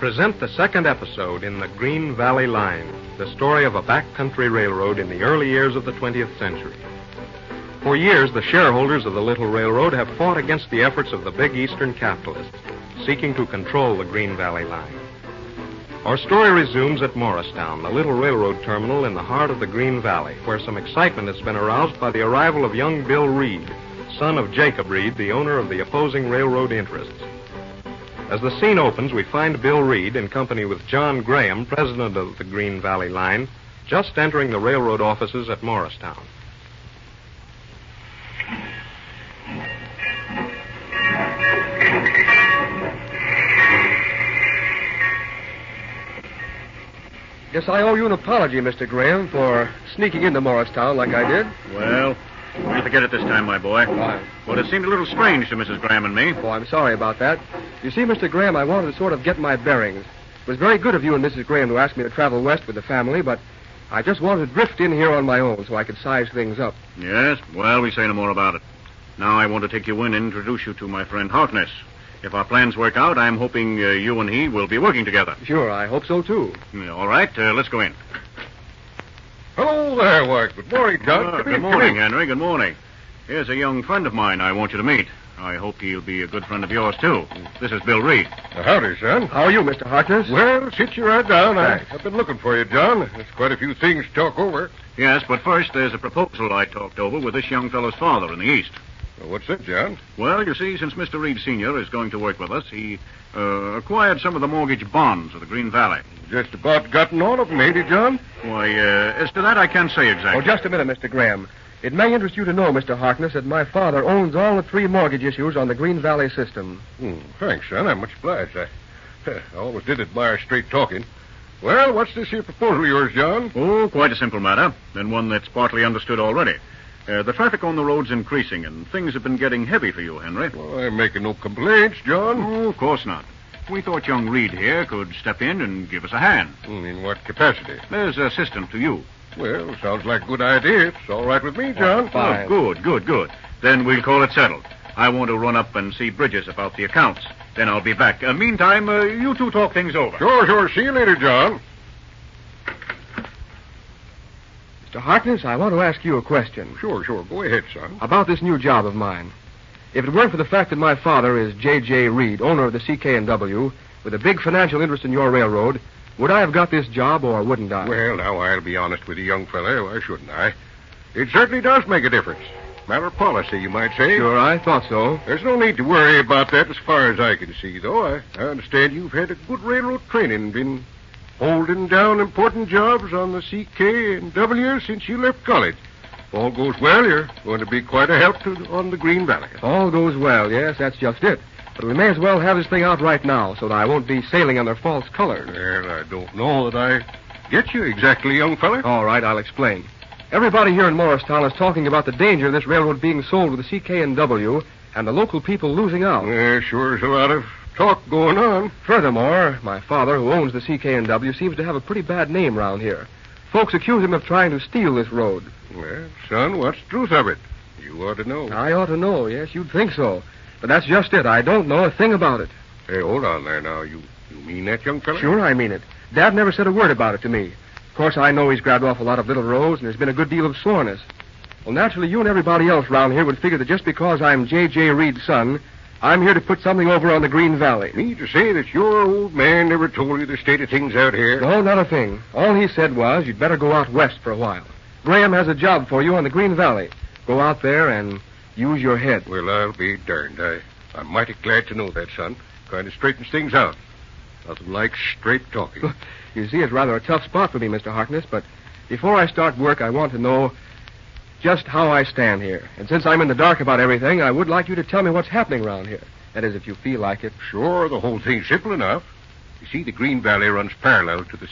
present the second episode in the Green Valley Line, the story of a backcountry railroad in the early years of the 20th century. For years, the shareholders of the little railroad have fought against the efforts of the big Eastern capitalists, seeking to control the Green Valley Line. Our story resumes at Morristown, the little railroad terminal in the heart of the Green Valley, where some excitement has been aroused by the arrival of young Bill Reed, son of Jacob Reed, the owner of the opposing railroad interests. As the scene opens, we find Bill Reed in company with John Graham, president of the Green Valley Line, just entering the railroad offices at Morristown. Guess I owe you an apology, Mr. Graham, for sneaking into Morristown like I did. Well, you forget it this time, my boy. Why? Well, it seemed a little strange to Mrs. Graham and me. Oh, I'm sorry about that. You see, Mr. Graham, I wanted to sort of get my bearings. It was very good of you and Mrs. Graham to ask me to travel west with the family, but I just wanted to drift in here on my own so I could size things up. Yes? Well, we say no more about it. Now I want to take you in and introduce you to my friend Harkness. If our plans work out, I'm hoping you and he will be working together. Sure, I hope so, too. All right, let's go in. Hello there, White. Good morning, John. Good morning, Henry. Good morning. Here's a young friend of mine I want you to meet. I hope he'll be a good friend of yours, too. This is Bill Reed. Howdy, son. How are you, Mr. Harkness? Well, sit you right down. Thanks. I've been looking for you, John. There's quite a few things to talk over. Yes, but first, there's a proposal I talked over with this young fellow's father in the East. Well, what's that, John? Well, you see, since Mr. Reed Sr. is going to work with us, he acquired some of the mortgage bonds of the Green Valley. Just about gotten all of them, ain't he, John? Why, as to that, I can't say exactly. Oh, just a minute, Mr. Graham. It may interest you to know, Mr. Harkness, that my father owns all the 3 mortgage issues on the Green Valley system. Thanks, son. I'm much obliged. I always did admire straight talking. Well, what's this here proposal of yours, John? Oh, quite a simple matter, and one that's partly understood already. The traffic on the road's increasing, and things have been getting heavy for you, Henry. Well, I'm making no complaints, John. Oh, of course not. We thought young Reed here could step in and give us a hand. In what capacity? As assistant to you. Well, sounds like a good idea. It's all right with me, John. Fine. Oh, good. Then we'll call it settled. I want to run up and see Bridges about the accounts. Then I'll be back. Meantime, you two talk things over. Sure. See you later, John. Mr. Harkness, I want to ask you a question. Sure. Go ahead, son. About this new job of mine. If it weren't for the fact that my father is J.J. Reed, owner of the CK&W, with a big financial interest in your railroad, would I have got this job or wouldn't I? Well, now, I'll be honest with you, young fella. Why shouldn't I? It certainly does make a difference. Matter of policy, you might say. Sure, I thought so. There's no need to worry about that as far as I can see, though. I understand you've had a good railroad training and been holding down important jobs on the CK&W since you left college. If all goes well, you're going to be quite a help on the Green Valley. If all goes well, yes, that's just it. But we may as well have this thing out right now so that I won't be sailing under false colors. Well, I don't know that I get you exactly, young fella. All right, I'll explain. Everybody here in Morristown is talking about the danger of this railroad being sold to the CK&W and the local people losing out. Sure is a lot of talk going on. Furthermore, my father, who owns the CK&W, seems to have a pretty bad name around here. Folks accuse him of trying to steal this road. Well, son, what's the truth of it? You ought to know. I ought to know, yes, you'd think so. But that's just it. I don't know a thing about it. Hey, hold on there now. You mean that, young fella? Sure, I mean it. Dad never said a word about it to me. Of course, I know he's grabbed off a lot of little roads, and there's been a good deal of soreness. Well, naturally, you and everybody else around here would figure that just because I'm J.J. Reed's son, I'm here to put something over on the Green Valley. Me to say that your old man never told you the state of things out here? No, not a thing. All he said was you'd better go out west for a while. Graham has a job for you on the Green Valley. Go out there and use your head. Well, I'll be darned. I'm mighty glad to know that, son. Kind of straightens things out. Nothing like straight talking. You see, it's rather a tough spot for me, Mr. Harkness, but before I start work, I want to know just how I stand here. And since I'm in the dark about everything, I would like you to tell me what's happening around here. That is, if you feel like it. Sure, the whole thing's simple enough. You see, the Green Valley runs parallel to the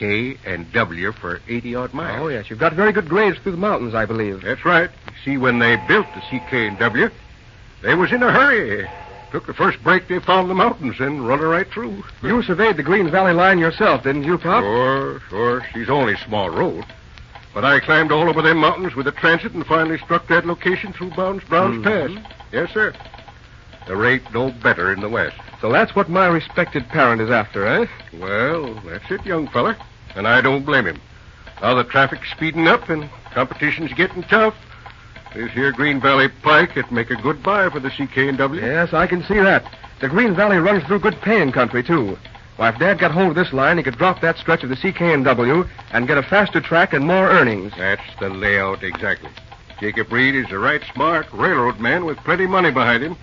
CK&W for 80-odd miles. Oh, yes. You've got very good grades through the mountains, I believe. That's right. You see, when they built the CK&W, they was in a hurry. Took the first break they found in the mountains and run her right through. You surveyed the Green Valley line yourself, didn't you, Pop? Sure. She's only a small road. But I climbed all over them mountains with a transit and finally struck that location through Brown's Pass. Yes, sir. The rate no better in the west. So that's what my respected parent is after, eh? Well, that's it, young feller. And I don't blame him. Now the traffic's speeding up and competition's getting tough. This here Green Valley Pike would make a good buy for the CK&W. Yes, I can see that. The Green Valley runs through good paying country, too. Why, if Dad got hold of this line, he could drop that stretch of the CK&W and get a faster track and more earnings. That's the layout exactly. Jacob Reed is a right smart railroad man with plenty money behind him.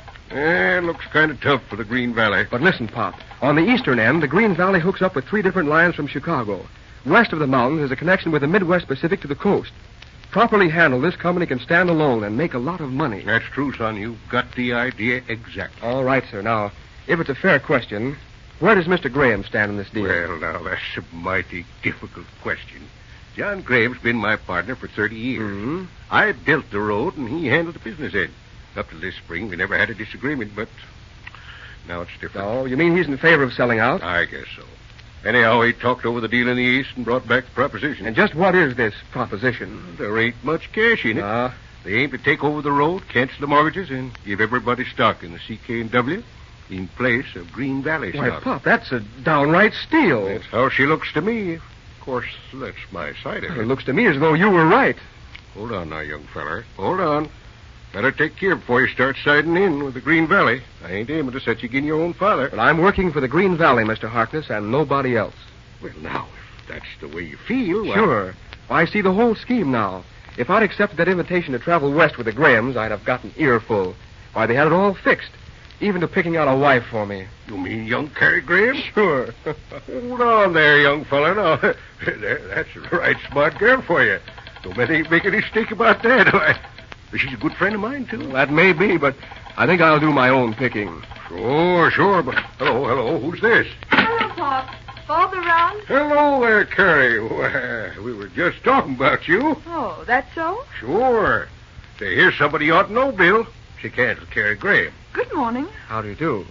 It looks kind of tough for the Green Valley. But listen, Pop. On the eastern end, the Green Valley hooks up with 3 different lines from Chicago. West of the mountains is a connection with the Midwest Pacific to the coast. Properly handled, this company can stand alone and make a lot of money. That's true, son. You've got the idea exactly. All right, sir. Now, if it's a fair question, where does Mr. Graham stand in this deal? Well, now, that's a mighty difficult question. John Graham's been my partner for 30 years. Mm-hmm. I built the road, and he handled the business end. Up to this spring, we never had a disagreement, but now it's different. Oh, you mean he's in favor of selling out? I guess so. Anyhow, he talked over the deal in the East and brought back the proposition. And just what is this proposition? There ain't much cash in it. They aim to take over the road, cancel the mortgages, and give everybody stock in the CK&W in place of Green Valley Why, stock. Pop, that's a downright steal. That's how she looks to me. Of course, that's my side of Well, it. it looks to me as though you were right. Hold on now, young feller. Hold on. Better take care before you start siding in with the Green Valley. I ain't aiming to set you again your own father. But I'm working for the Green Valley, Mr. Harkness, and nobody else. Well, now, if that's the way you feel... why- Sure. I see the whole scheme now. If I'd accepted that invitation to travel west with the Grahams, I'd have got an earful. Why, they had it all fixed. Even to picking out a wife for me. You mean young Carrie Graham? Sure. Hold on there, young fella. Now, that's a right smart girl for you. Don't make any mistake about that. Why, she's a good friend of mine, too. That may be, but I think I'll do my own picking. Sure, but... Hello, who's this? Hello, Pop. Bob around? Hello there, Carrie. Well, we were just talking about you. Oh, that's so? Sure. Say, here's somebody you ought to know, Bill. She canceled Carrie Graham. Good morning. How do you do?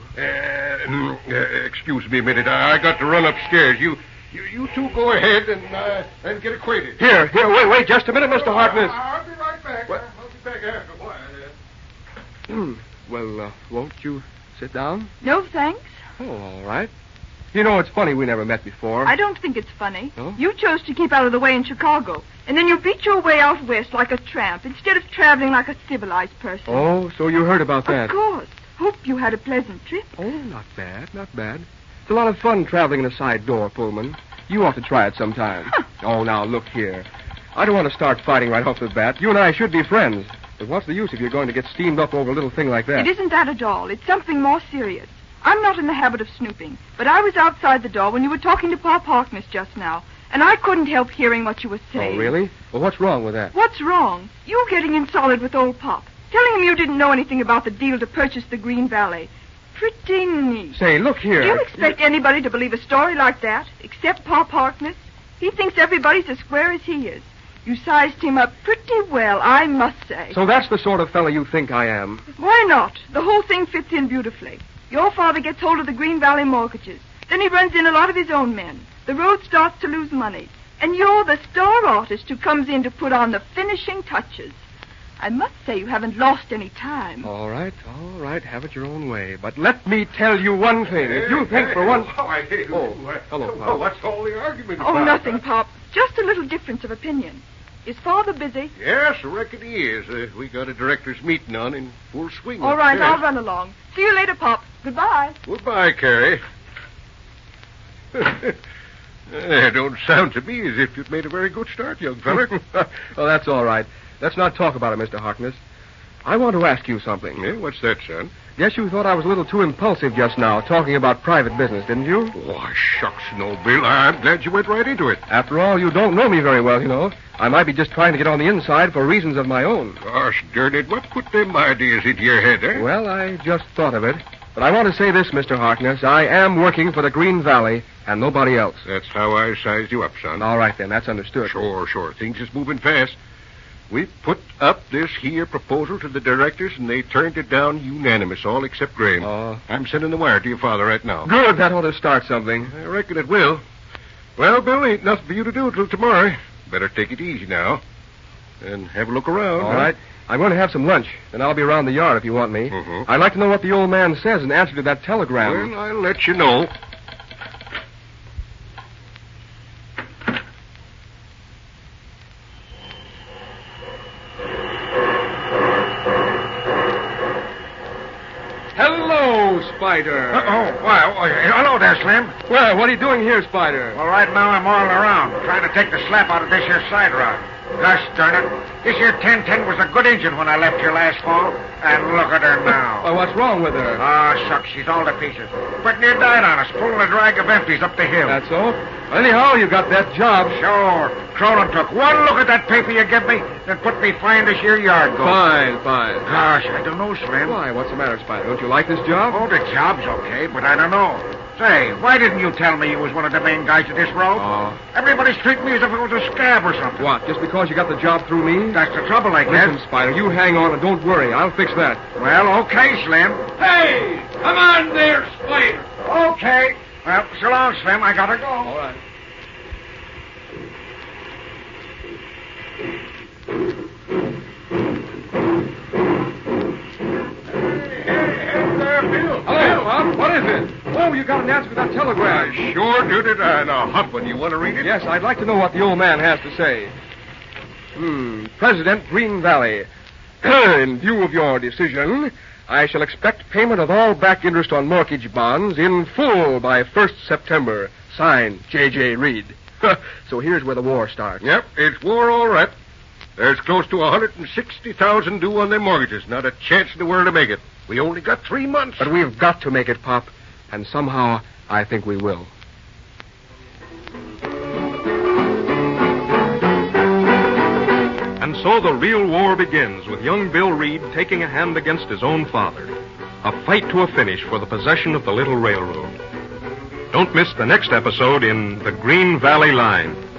Excuse me a minute. I got to run upstairs. You two go ahead and get acquainted. Here, wait just a minute, Mr. Harkness. I'll be right back. What? I'll be back after a while. Well, won't you sit down? No, thanks. Oh, all right. You know, it's funny we never met before. I don't think it's funny. Oh? You chose to keep out of the way in Chicago, and then you beat your way out west like a tramp instead of traveling like a civilized person. Oh, so you heard about that. Of course. Hope you had a pleasant trip. Oh, not bad. It's a lot of fun traveling in a side door, Pullman. You ought to try it sometime. Huh. Oh, now, look here. I don't want to start fighting right off the bat. You and I should be friends. But what's the use if you're going to get steamed up over a little thing like that? It isn't that at all. It's something more serious. I'm not in the habit of snooping, but I was outside the door when you were talking to Pop Harkness just now, and I couldn't help hearing what you were saying. Oh, really? Well, what's wrong with that? What's wrong? You getting in solid with old Pop, telling him you didn't know anything about the deal to purchase the Green Valley. Pretty neat. Say, look here. Do you expect anybody to believe a story like that, except Pop Harkness? He thinks everybody's as square as he is. You sized him up pretty well, I must say. So that's the sort of fellow you think I am. Why not? The whole thing fits in beautifully. Your father gets hold of the Green Valley mortgages. Then he runs in a lot of his own men. The road starts to lose money. And you're the star artist who comes in to put on the finishing touches. I must say you haven't lost any time. All right. Have it your own way. But let me tell you one thing. If you think for one... hello, Pop. What's all the argument about? Oh, nothing, Pop. Just a little difference of opinion. Is Father busy? Yes, I reckon he is. We got a director's meeting on in full swing. All right, upstairs. I'll run along. See you later, Pop. Goodbye. Goodbye, Carrie. Don't sound to me as if you'd made a very good start, young feller. Oh, that's all right. Let's not talk about it, Mr. Harkness. I want to ask you something. Yeah, what's that, son? Guess you thought I was a little too impulsive just now, talking about private business, didn't you? Why, shucks, no, Bill. I'm glad you went right into it. After all, you don't know me very well, you know. I might be just trying to get on the inside for reasons of my own. Gosh darn it, what put them ideas into your head, eh? Well, I just thought of it. But I want to say this, Mr. Harkness. I am working for the Green Valley and nobody else. That's how I sized you up, son. All right, then. That's understood. Sure. Things is moving fast. We put up this here proposal to the directors, and they turned it down unanimous, all except Graham. Oh. I'm sending the wire to your father right now. Good. That ought to start something. I reckon it will. Well, Bill, ain't nothing for you to do till tomorrow. Better take it easy now. And have a look around. All huh? right. I'm going to have some lunch, then I'll be around the yard if you want me. Mhm. I'd like to know what the old man says in answer to that telegram. Well, I'll let you know. Hello, Spider. Hello there, Slim. Well, what are you doing here, Spider? Well, right now I'm all around, trying to take the slap out of this here side rod. Gosh darn it. This here 1010 was a good engine when I left here last fall. And look at her now. Well, what's wrong with her? Ah, shucks, she's all to pieces. But near died on us, pulling a drag of empties up the hill. That's so? Anyhow, you got that job. Sure. Cronin took one look at that paper you give me, then put me fine this here yard go. Fine. Gosh, I don't know, Slim. Why, what's the matter, Spider? Don't you like this job? Oh, the job's okay, but I don't know. Say, why didn't you tell me you was one of the main guys of this road? Oh. Everybody's treating me as if it was a scab or something. What, just because you got the job through me? That's the trouble, I guess. Listen, Spider, you hang on and don't worry. I'll fix that. Well, okay, Slim. Hey, come on there, Spider. Okay. Well, so long, Slim. I gotta go. All right. Hello, Bob. What is it? Oh, you got an answer to that telegram. I sure did it, and a hot one. You want to read it? Yes, I'd like to know what the old man has to say. President Green Valley. In view of your decision, I shall expect payment of all back interest on mortgage bonds in full by 1st September. Signed, J.J. Reed. So here's where the war starts. Yep, it's war all right. There's close to $160,000 due on them mortgages. Not a chance in the world to make it. We only got 3 months. But we've got to make it, Pop. And somehow, I think we will. And so the real war begins, with young Bill Reed taking a hand against his own father. A fight to a finish for the possession of the little railroad. Don't miss the next episode in The Green Valley Line.